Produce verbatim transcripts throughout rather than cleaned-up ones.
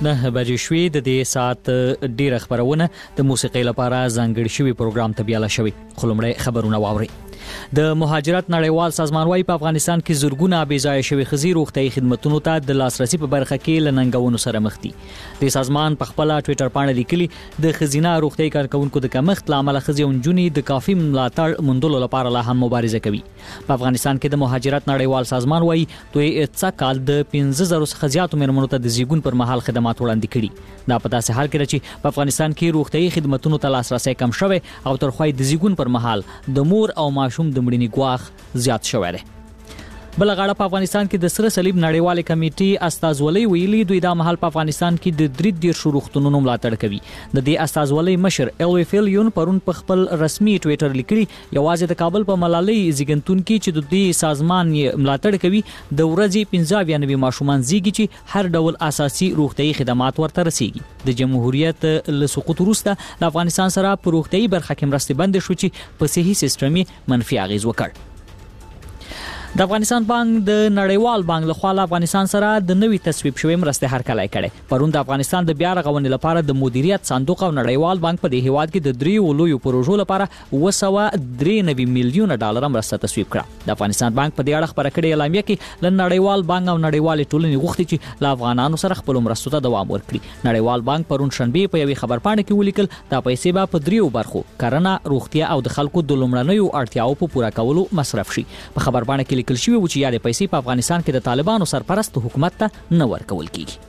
نه بجې شوې د دې ساعت ډیره خبرونه د موسیقۍ لپاره ځانګړي شوی پروګرام ته بیاله شوی خلمړی خبرونه واوري. د مهاجرت نړیوال سازمان وايي په افغانستان کې زورګونه بېځایه شوی خزي روغتي خدماتو ته د لاسرسي په برخه کې لننګونو سره مخ دي. د سازمان په خپل ټوئیټر باندې لیکلي د خزینه روغتي کارکونکو د کمښت لامل خزي اونجونی د کافي ملاتړ موندلو لپاره لا هم مبارزه کوي. په افغانستان کې د مهاجرت نړیوال سازمان وايي دوی څه کال د پنځه زره څخه زیاتو مېرمنو ته د زیګون پر مهال خدمات وړاندې کړي. دا په داسې حال کې چې په افغانستان کې روغتي خدماتو ته لاسرسي کم شوی او تر خوای د زیګون پر مهال د مور او ماشوم د مړینې ګواښ زیات شوی دی. بل غاړه په افغانستان کې د سره صلیب نړیوال کمیټې استازولۍ ویلي دوی د مهال په افغانستان کې د درې دیر شروختونو ملاتړ کوي. د دې استازولۍ مشر الوی فیلیون پرون په خپل رسمي ټوئیټر لیکلي یوازې د کابل په ملالۍ زیګنتون کې چې د دې سازمان ملاتړ کوي د ورځې پنځه اویا ماشومان زیږي چې هر ډول اساسي روغتي خدمات ورته رسیږي. د جمهوریت له سقوط وروسته د افغانستان سره په روغتي برخه کې مرستې بند شو چې په صحي سیستم منفي اغیز وکړ. د افغانستان بانک د نړیوال بانک له خوا افغانستان سره د نوي تصویب شوی مرستې هرکلی کړي. پرون د افغانستان د بیا رغونې لپاره د مدیریت صندوق او نړیوال بانک په دې هیواد کې د دریو لویو پروژو لپاره اوه سوه درې نوي میلیونه ډالر مرسته تصویب کړه. د افغانستان بانک په دې اړه خبره کړې اعلامیه کې له نړیوال بانک او نړیوال ټولنې غوښتي چې له افغانانو سره خپل مرستو ته دوام ورکړي. نړیوال بانک پرون شنبه په یوې خبرپاڼه کې ولیکل دا پیسې به په دریو برخو کرنه، روغتیا او د خلکو د لومړنیو اړتیاو په پوره کولو مصرف شي. په خبرپاڼه کې لیکل شوی و چې یاد پیسې په افغانستان کې د طالبانو سرپرست حکومت ته نه ورکول کیږي.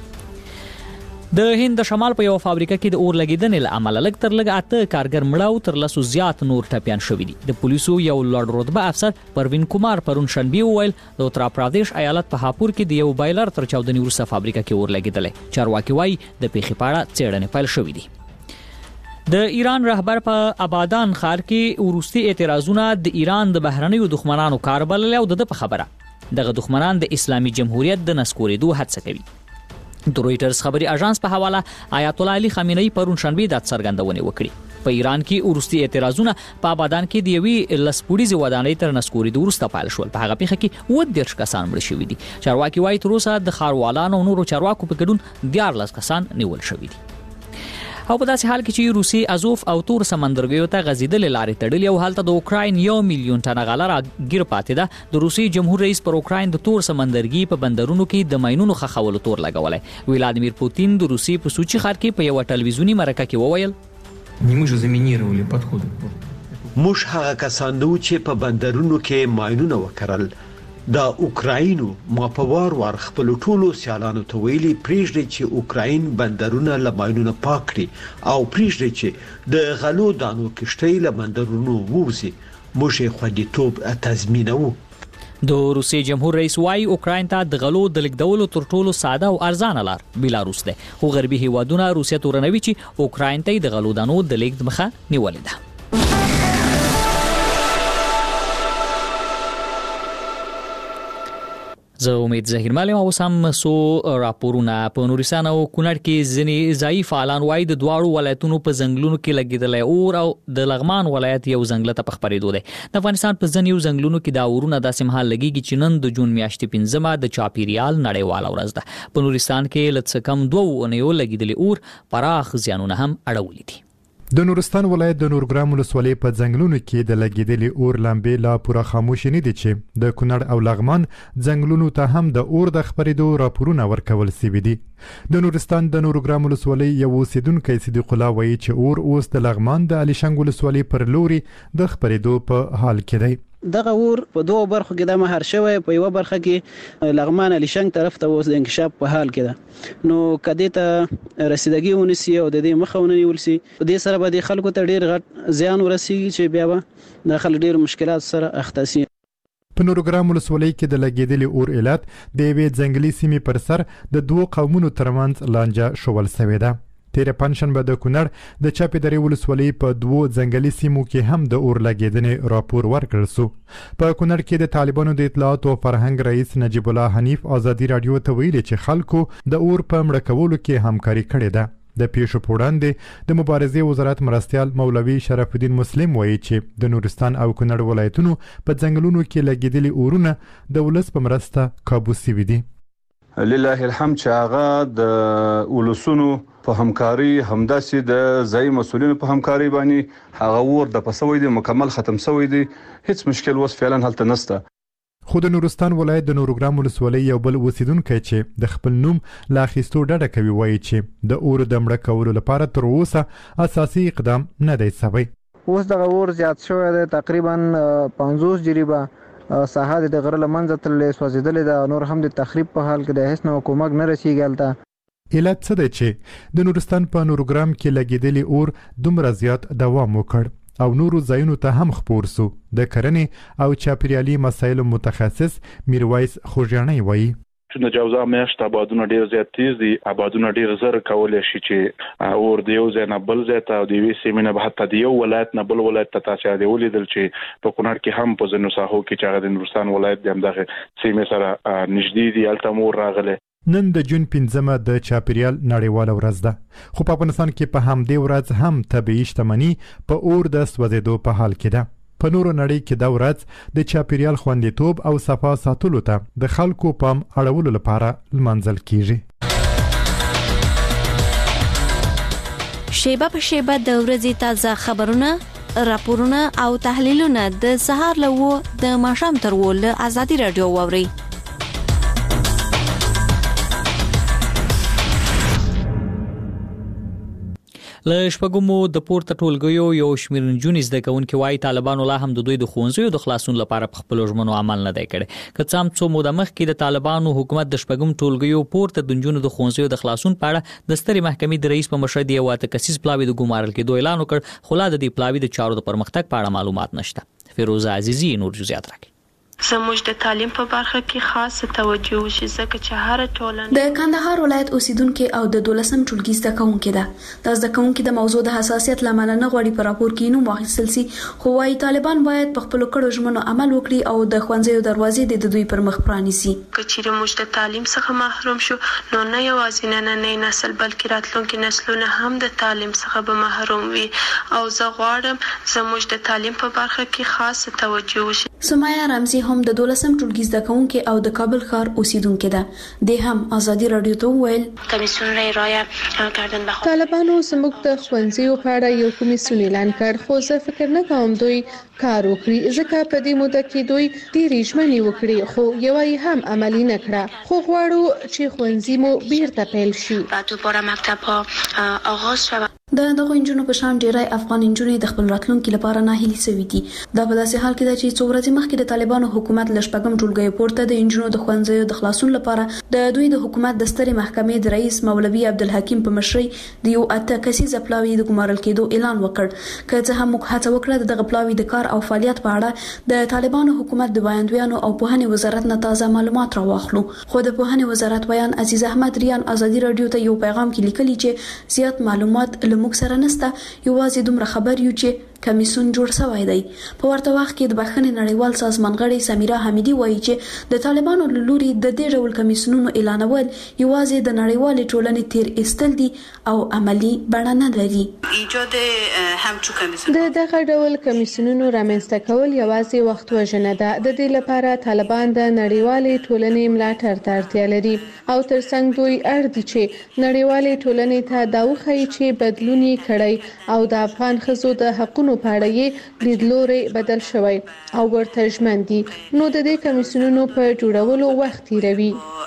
د هند شمال په یو فابریکه کې د اور لګیدنې له امله لږ تر لږ اته کارګر مړه او تر لسو زیات نور ټپیان شوي دي. د پولیسو یو لوړ رتبه افسر پروین کومار پرون شنبه وویل د اتر پردیش ایالت په هاپور کې د یو بایلر تر چاودنې وروسته فابریکه کې اور لګیدلې. چارواکي وایي د پیښې په اړه څېړنې پیل شوې دي. د ایران رهبر په آبادان ښار کې وروستي اعتراضونه د ایران د بهرنیو دښمنانو کار بلل او د په خبره دغه دښمنان د اسلامي جمهوریت د نسکورېدو هڅه کوي. د رويټرز خبري اژانس په حواله آیت الله علي خامنه‌ای پرون شنبه د څرګندونې وکړي. په ایران کې وروستي اعتراضونه په آبادان کې د یوې لسپوړیزې ودانۍ تر نسکورېدو وروسته پیل شول. په هغه پیښه کې اووه دېرش کسان مړه شوي دي. چارواکي وایي تر اوسه د ښاروالانو او نورو چارواکو په ګډون دیارلس کسان نیول شوي دي. او په داسې حال کې چې روسي ازوف او تور سمندرګیو ته غځېدلې لارې تړلې او هلته د اوکراین یو میلیون ټنه غله راګیر پاتې ده. د روسي جمهور رئیس پر اوکراین د تور سمندرګي په بندرونو کې د ماینونو ښخولو تور لګولی. ولادیمیر پوتین د روسي په سوچي ښار کې په یوه ټلویزیوني مرکه کې وویل موږ هغه کسان نو چې په بندرونو کې ماینونه وکرل. د اوکراینو ما په وار وار خپل ټولو سیالانو ته ویلي پریږدي چې اوکراین بندرونه له ماینونو پاک کړي او پریږدي چې د غلو دانو کشتۍ له بندرونو ووځي. موږ یې خوندیتوب تضمینوو. د روسي جمهور رئیس وايي اوکراین ته د غلو د لیږدولو تر ټولو ساده او ارزانه لار بیلاروس ده. خو غربي هیوادونه روسیه تورنوي چې اوکراین ته د غلو دانو د لیږد مخه نیولې ده. زه امید زهیر مالم او سم سو راپورونه په نورستان او کونړ کې ځینې ځایي فعالان وایي د دواړو ولایتونو په ځنګلونو کې لګېدلی اور او د لغمان ولایت یو ځنګله ته په خپرېدو دی. د افغانستان په ځینو ځنګلونو کې دا اورونه داسې مهال لګېږي چې نن د جون میاشتې پنځمه د چاپیریال نړیواله ورځ ده. په نورستان کې له څه کم دوو اونیو لګېدلي اور پراخ زیانونه هم اړولي دي. د نورستان ولایت د نورګرام ولسوالۍ په ځنګلونو کې د لګېدلي اور لمبې لا پوره خاموش نه دي چې د کونړ او لغمان ځنګلونو ته هم د اور د خپرېدو راپورونه ورکول شوي دي. د نورستان د نورګرام ولسوالۍ یو اوسیدونکی صدیق الله وایي چې اور اوس د لغمان د علي شنګ ولسوالۍ پر لوري د خپرېدو په حال کې دی. دغه اور په دوه برخو کې د مهر شوی، په یو برخه کې لغمان علي شنګ طرف ته اوس د انکشاف په حال کې ده. نو کدی ته رسیدګي ونیسي او د دې مخه ونیول شي، په دې سره به د خلکو ته ډیر غټ زیان ورسیږي چې بیا به د خلک ډیر مشکلات سره اخته شي. په نورګرام ولسوالۍ کې د لګېدلي اور علت د یوې ځنګلي سیمې پر سر د دوو قومونو ترمنځ لانجه شول سوې ده. تیره پنجشنبه د کونړ د چاپې درې ولسوالۍ په دوو ځنګلي سیمو کې هم د اور لګېدنې راپور ورکړل سو. په کونړ کې د طالبانو د اطلاعات او فرهنګ رئیس نجیب الله حنیف ازادي رادیو ته ویلي چې خلکو د اور په مړه کولو کې همکاري کړې ده. د پیښو په وړاندې د مبارزې وزارت مرستیال مولوي شرف الدین مسلم وایي چې د نورستان او کونړ ولایتونو په ځنګلونو کې لګېدلي اورونه د ولس په مرسته کابو شوي دي. لله الحمد چې هغه د ولسونو په همکاري همداسې د ځای مسولینو په همکاري باندې هغه ور د پسوي دي مکمل ختم شوی دی، هیڅ مشکل وس فعلا هلته نشته. خو د نورستان ولایت د نورګرام ولسوالۍ یو بل اوسیدونکی چې د خپل نوم لا اخیستو ډډه کوي وایي چې د اور د مړه کولو لپاره تر اوسه اساسي اقدام نه دی شوی. اوس دغه اور زیات شوی دی، تقریبا پنځوس جریبه ساحه د غره لمنځه تللې سوځېدلې ده، نور هم د تخریب په حال کې د هیڅ نوع کومک نه رسیږي هلته. علت څه دی چې د نورستان په نورګرام کې لګېدلې اور دومره زیات دوام وکړ او نورو ځایونو ته هم خپور سو؟ د کرنې او چاپیریالي مسایلو متخصص میرویس خوږیاڼی وایي چې جوزا میاشت آبادونه ډیر زیات تیز دي، آبادونه ډیر زر کولای شي چې اور د یو ځای نه بل ځای ته او د یوې سیمې نه حتی د یو ولایت نه بل ولایت ته تاسو د ولیدل چې په کونړ کې هم په ځینو ساحو کې چې د نورستان ولایت د همدغه سیمې سره نږدې دي هلته مور راغله. نن د جون پنځمه د چاپیریال نړیواله ورځ ده، خو په افغانستان کې په همدې ورځ هم طبیعي شتمني په اور د سوځېدو په حال کې ده. په نورو نړۍ کې دا ورځ د چاپیریال خوندیتوب او صفا ساتلو ته د خلکو پام اړولو لپاره لمانځل کیږي. شیبه په شیبه د ورځې تازه خبرونه، راپورونه او تحلیلونه د سهار له د ماښام تر ول ازادي رادیو ووري. له شپږمو د پورته ټولګیو یو شمېر نجونې زده کوونکي وایي طالبانو لا هم د دوی د ښوونځیو د خلاصون لپاره په خپلو ژمنو عمل نه دی کړی. که څه هم څو موده مخکې د طالبانو حکومت د شپږم ټولګیو پورته د نجونو د ښوونځیو د خلاصون په اړه د سترې محکمې د رئیس په مشرۍ د یو اته کسیز پلاوي د ګمارل کېدو اعلان وکړ، خو لا د دې پلاوي د چارو د پرمختګ په اړه معلومات نشته. فیروزه عزیزی نور جزئیات راکړي. زموږ د تعلیم په برخه کې خاصه توجه وشي ځکه چې هر ټولنه د کندهار ولایت اوسیدونکو او د دولسم ټولګي زده کوونکو ده د زده کوونکو د موضوع د حساسیت لامل نه غوړي پر راپور کې نو واخیستل سي، خو وايي طالبان باید په خپل کړو ژمنو عمل وکړي او د ښوونځیو دروازې د دوی پر مخ پرانیسي. کچېره موږ د تعلیم څخه محروم شو نو نه یوازې نننی نسل بلکې راتلونکي نسلونه هم د تعلیم څخه به محروم وي او زه غواړم زموږ د تعلیم په برخه کې خاصه توجه وشي. سمایا رمزي هم د دولسم ټولګي زده کوونکو او د کابل ښار اوسیدونکو ده، د هم ازادي رادیو ته ویل کمیسیون رایه کردن به طالبانو زموږ د ښوونځیو په اړه یو کمیسیون اعلان کړ، خو زه فکر نه کوم دوی کار وکړي ځکه په دې موده کې دوی ډېرې ژمنې وکړي خو یوه یې هم عملي نه کړه. خو غواړو چې ښوونځي مو بیرته پیل شي. دوباره مکتب ها آغاز شود. د دغه انجونو په شان ډیری افغان انجونې د خپل راتلونکي لپاره ناهیلي شوي دي. دا په داسې حال کې ده چې څو ورځې مخکې د طالبانو حکومت له شپږم ټولګي پورته د انجونو د ښوونځیو د خلاصون لپاره د دوی د حکومت د سترې محکمې د رئیس مولوي عبدالحکیم په مشرۍ د یو اته کسیزه پلاوي د ګمارل کېدو اعلان وکړ. که څه هم موږ هڅه وکړه د دغه پلاوي د کار او فعالیت په اړه د طالبانو حکومت د وایندویانو او پوهنې وزارت نه تازه معلومات راواخلو، خو د پوهنې وزارت ویان عزیز احمد ریان ازادي رادیو ته یو پیغام کې لیکلي چې زیات معلومات له موږ سره نشته، یوازې دومره خبر یو چې کمیسیون جوړ شوی دی. په ورته وخت کې د بخښنې نړیوال سازمان غړي سمیرا حمیدي وایي چې د طالبانو له لوري د دې ډول کمیسیونونو اعلانول یوازې د نړیوالې ټولنې تیر ایستل دي او عملی بڼه نه لري. ایجاد همچو کمیسیون د دغه ډول کمیسیونونو رامنځته کول یوازې وخت وژنه ده. د دې لپاره طالبان د نړیوالې ټولنې ملاتړ ته اړتیا لري او ترڅنګ دوی اړ دي چې نړیوالې ټولنې ته دا وښيي چې بدلون یې کړی او د افغان ښځو د حقونو په اړه یې لیدلوری بدل شوی او ورته ژمن دي، نو د دې کمیسیونونو په جوړولو وخت تیروي.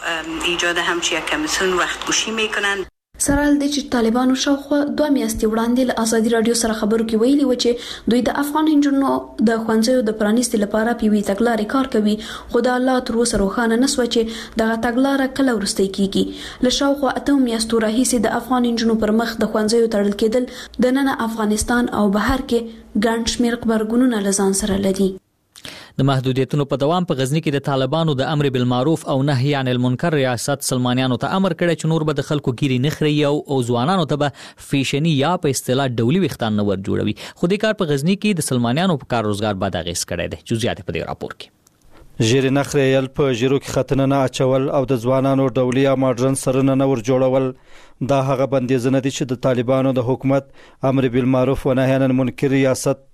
ایجاد همچی کمیسیون وقت گوشی میکنن. سره د چې طالبانو شاوخوا دوه میاشتې وړاندې له ازادي رادیو سره خبرو کې ویلي و چې دوی د افغان انجونو د ښوونځیو د پرانیستي لپاره په یوې تګلارې کار کوي، خو د الله تر اوسه روښانه نه شوه چې دغه تګلاره کله وروستی کیږي. له شاوخوا اته میاشتو راهیسې د افغان انجونو پر مخ د ښوونځیو تړل کېدل د نن افغانستان او بهر کې ګڼ شمېر غبرګونونه له ځان سره لري. د محدودیتونو په دوام په غزنی کې د طالبانو د امر بالمعروف او نهي عن المنکر ریاست سلمانیانو ته امر کړی چې نور به د خلکو ګیري نخري او ځوانانو ته به فیشنی یا په اصطلاح ډولي وختان نه ور جوړوي، خو د کار په غزنی کې د سلمانیانو په کار روزګار بد اغیز کړی دی. جزئیات په دې راپور کې. ژیري نخري یل په ژیرو کې ختنه نه اچول او د ځوانانو ډولي یا ماډرن سرونه نه ور جوړول دا هغه بندیزونه دي چې د طالبانو د حکومت امر بالمعروف و نهي عن المنکر ریاست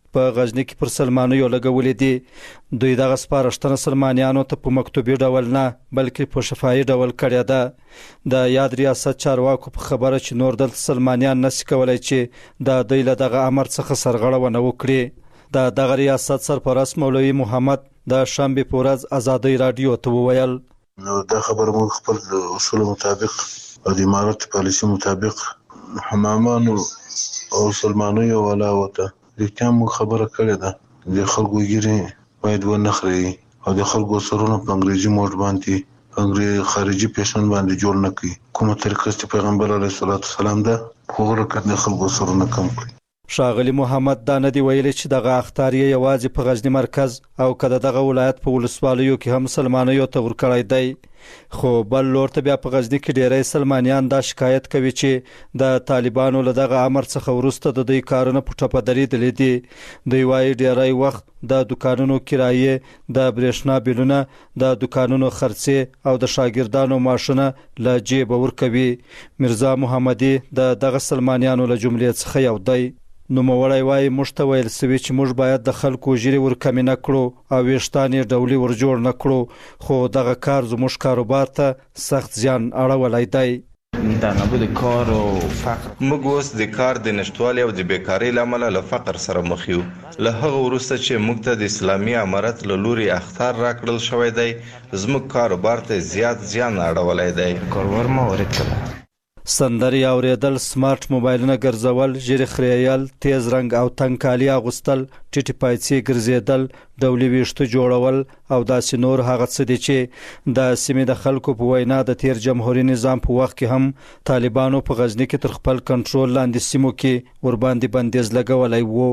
په غزنی کې پر سلمانیو لګولې دي. دوی دغه سپارښتنه سلمانیانو ته په مکتوبي ډول نه بلکې په شفاهي ډول کړې ده. د یاد ریاست چارواکو په خبره چې نور دلته سلمانیان نشي کولای چې د دوی له دغه امر څخه سرغړونه وکړي. د دغه ریاست سرپرست مولوي محمد د شنبه په ورځ ازادي رادیو ته وویل نو دا خبر موږ خپل اصول مطابق او د امارت پالیسي مطابق حمامانو او سلمانیو ولا وته د کوم خبره کړې ده د خلکو ګيري باید ونخري او د خلکو سرونه په انګريزي موډ باندې انګريزي خارجي پیشن باندې جوړ نه کړي. کومه طریقه چې پیغمبر علیه الصلاۃ والسلام ده خو ورکه د خلکو سرونه کم کړي. ښاغلي محمد دا نه دی ویلي چې دغه اخطار یې یوازې په غزنی مرکز او کده دغه ولایت په ولسوالیو کې هم سلمانیو ته ورکړی دی. خو بل لور ته بیا په غزنی کې ډیری سلمانیان دا شکایت کوي چې د طالبانو له دغه امر څخه وروسته د دوی کارونه په ټپه درېدلي دي. دوی وایي ډیری وخت د دکانونو کرایې، د برېښنا بیلونه، د دکانونو خرڅې او د شاګردانو معاشونه له جیبه ورکوي. میرزا محمدي د دغه سلمانیانو له جملې څخه یو دی. نو موړی وای موږ ته ویل سوي چې موږ باید د خلکو ژیري ورکمې نه کړو او ویشتانې ډولي ورجوړ نه کړو، خو دغه کار زموږ کاروبار ته سخت زیان اړولی دی. دا نبود کار او فقر موږ اوس د کار د نشټوالي او د بیکارۍ له امله له فقر سره مخ یو. له هغه وروسته چې موږ ته د اسلامي امارت له لوري اخطار راکړل شوی دی زموږ کاروبار ته زیات زیان اړولی دی. کاروبار ما وارد کړه. سندري اوریدل، سمارټ موبایلونه ګرځول، ژیري خریل، تیز رنگ او تنګ کالي اغوستل، ټیټي پایڅې ګرځېدل، ډولي ویښته جوړول او داسې نور هغه څه دي چې د سیمې د خلکو په وینا د تیر جمهوریت نظام په وخت کې هم طالبانو په غزنی کې تر خپل کنټرول لاندې سیمو کې ورباندې بندیز لګولی وو.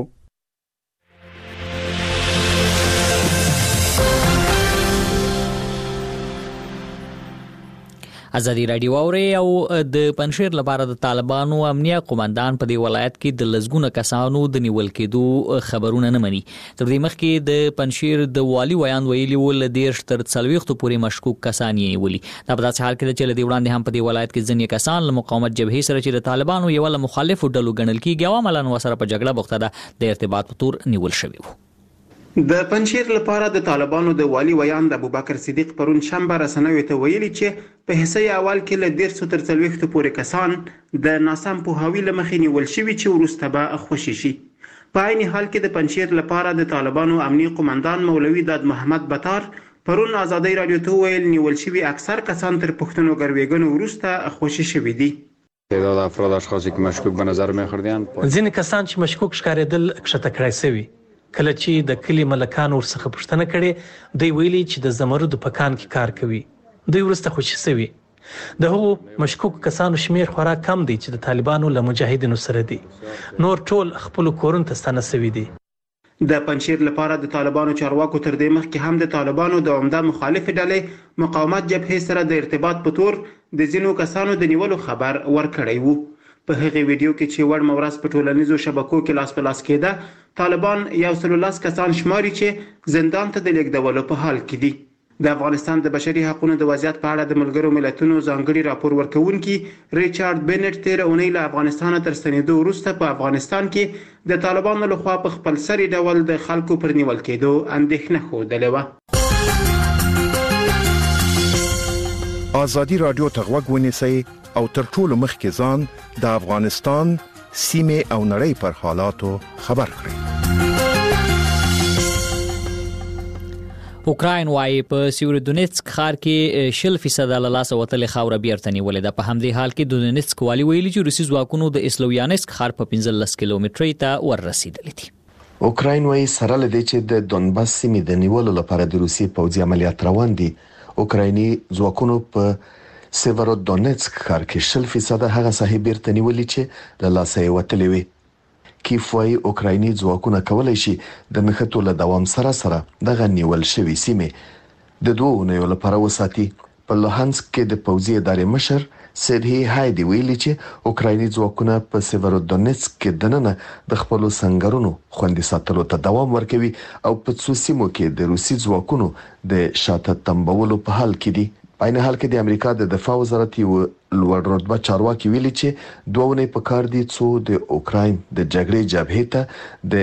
ازادي رادیو اوري او د پنځیر لپاره د طالبانو امنیه قومندان په دی ولایت کې د لزګونه کسانو د نیول کېدو خبرونه نه مني. تر دې مخکې د پنځیر د والی ویان ویلي ول د تر څلويختو پورې مشکوک کسان یې نیولي. دا په داسې حال کې چې د وړاندې هم په دی ولایت کې ځینې کسان له مقاومت جبهې سره چې د طالبانو یو له مخالفو ډلو ګڼل کېږي او عملاً وسره په جګړه بوخته ده د ارتباط په تور نیول شوی وو. د پنځیر لپاره د طالبانو د والی ویان د ابوبکر صدیق پرون شنبه رسنوي ته ویلي چې په حصې اول کې له ډیر تر څلويختو پورې کسان د ناسم پوهاوي له مخې نیول شوي چې وروسته به خوشي شي. په عین حال کې د پنځیر لپاره د طالبانو امنیه قومندان مولوي داد محمد بطار پرون ازادي رادیو ته ویل نیول شوي اکثر کسان تر پښتنو ګروېګنو وروسته خوشي شوي دي. تعداد افراد اشخاصی که مشکوک به نظر می‌خوردند ځینې کسان چې مشکوک ښکارېدل کښته کړای شوي. کله چې د کلی ملکان ورڅخه پوښتنه کړې دوی ویلي چې د زمرد په کان کې کار کوي. دوی ورسته خوشي شوي. د هغو مشکوک کسانو شمیر خورا کم دی چې د طالبانو له مجاهدینو سره دي. نور ټول خپل کورونو ته ستانه شوي دي. د پنځیر لپاره د طالبانو چارواکو تر دې مخکې هم د طالبانو د عمده مخالف ډلې مقاومت جبهې سره د ارتباط په تور د ځینو کسانو د نیولو خبر ورکړی وو. په هغه ویډیو کې چې وړ مورس په ټولنیزو شبکو کې لاس په لاس کېده طالبان یو سل لاس کسان شماري چې زندان ته د لیږدولو په حال کې دي. د افغانستان د بشري حقوقو د وضعیت په اړه د ملګرو ملتونو ځانګړي راپور ورکوونکي ریچارډ بینټ تیر اونۍ له افغانستان تر ستنېدو وروسته په افغانستان کې د طالبانو لخوا په خپل سري ډول د خلکو پر نیول کېدو اندېښنه ښودلې وه. ازادي رادیو ته غوږ ونیسئ او تر ټولو مخکې ځان د افغانستان سیمه او نړۍ پر حالاتو خبر کړئ. اوکراین وايي په سیورودونیتسک ښار کې شل فیصد له لاسه وتلې خاوره بیرته نیولې ده. په همدې حال کې د دونیتسک والی ویلي چې روسي ځواکونو د اسلویانسک ښار په پنځلس کیلومترۍ ته ورسېدلي دي. اوکراین وايي سره لدې چې د دونباس سیمې د نیولو لپاره د روسي پوځي عملیات روان دي. اوکرایني ځواکونو په سیورودونیتسک ښار کې شل فیصد هغه ساحې بیرته نیولې چې له لاسه یې وتلې وي. کیف وايي اوکرایني ځواکونه کولای شي د نښتو له دوام سره سره دغه نیول شوی سیمې د دوه اونیو لپاره وساتي. په لوهانسک کې د پوځي ادارې مشر سیدهی هایدي ویلي چې اوکرایني ځواکونه په سیورودونیتسک کې دننه د خپل سنگرونو خوندي ساتلو ته دوام ورکوي او په څو سیمو کې د روسي ځواکونو د شاته تنبولو په حال کې دي. په عین حال کې د امریکا د دفاع وزارت یو لوړ رتبه چارواکي ویلي چې دوه ونې په کار دي څو د اوکراین د جګړې جبهې ته د